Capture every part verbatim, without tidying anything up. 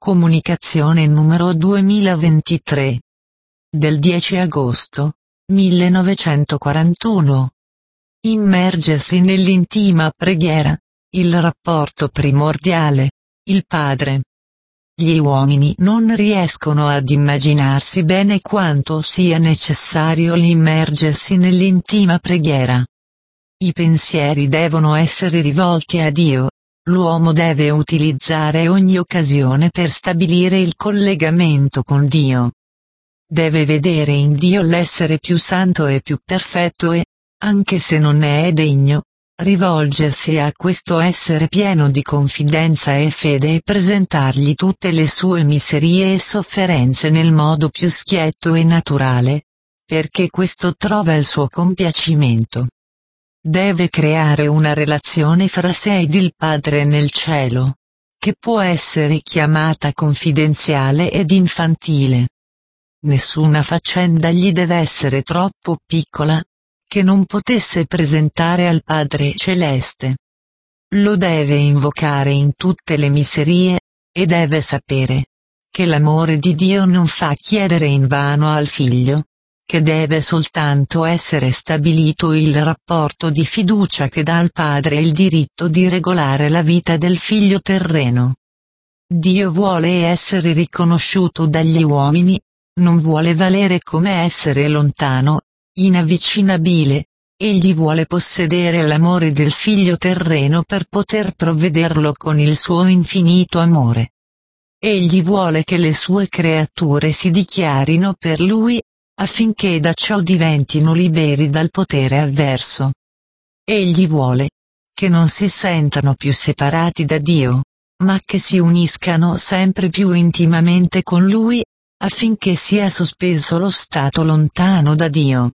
Comunicazione numero duemilaventitré. Del dieci agosto millenovecentoquarantuno. Immergersi nell'intima preghiera, il rapporto primordiale, il Padre. Gli uomini non riescono ad immaginarsi bene quanto sia necessario l'immergersi nell'intima preghiera. I pensieri devono essere rivolti a Dio. L'uomo deve utilizzare ogni occasione per stabilire il collegamento con Dio. Deve vedere in Dio l'essere più santo e più perfetto e, anche se non ne è degno, rivolgersi a questo essere pieno di confidenza e fede e presentargli tutte le sue miserie e sofferenze nel modo più schietto e naturale, perché questo trova il suo compiacimento. Deve creare una relazione fra sé ed il Padre nel cielo, che può essere chiamata confidenziale ed infantile. Nessuna faccenda gli deve essere troppo piccola, che non potesse presentare al Padre celeste. Lo deve invocare in tutte le miserie, e deve sapere che l'amore di Dio non fa chiedere invano al Figlio, che deve soltanto essere stabilito il rapporto di fiducia che dà al Padre il diritto di regolare la vita del Figlio terreno. Dio vuole essere riconosciuto dagli uomini, non vuole valere come essere lontano, inavvicinabile, egli vuole possedere l'amore del Figlio terreno per poter provvederlo con il suo infinito amore. Egli vuole che le sue creature si dichiarino per lui, affinché da ciò diventino liberi dal potere avverso. Egli vuole che non si sentano più separati da Dio, ma che si uniscano sempre più intimamente con Lui, affinché sia sospeso lo stato lontano da Dio.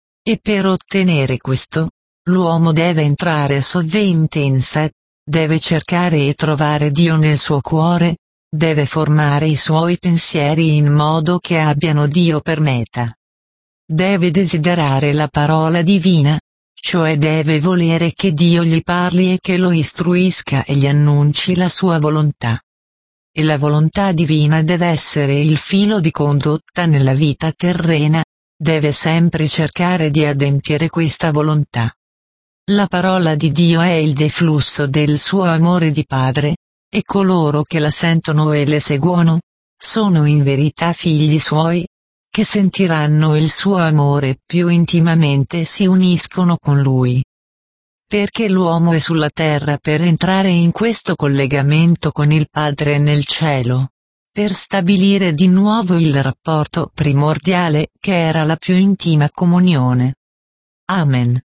E per ottenere questo, l'uomo deve entrare sovente in sé, deve cercare e trovare Dio nel suo cuore, deve formare i suoi pensieri in modo che abbiano Dio per meta. Deve desiderare la parola divina, cioè deve volere che Dio gli parli e che lo istruisca e gli annunci la sua volontà. E la volontà divina deve essere il filo di condotta nella vita terrena, deve sempre cercare di adempiere questa volontà. La parola di Dio è il deflusso del suo amore di Padre, e coloro che la sentono e le seguono, sono in verità figli suoi, che sentiranno il suo amore più intimamente e si uniscono con lui. Perché l'uomo è sulla terra per entrare in questo collegamento con il Padre nel cielo, per stabilire di nuovo il rapporto primordiale che era la più intima comunione. Amen.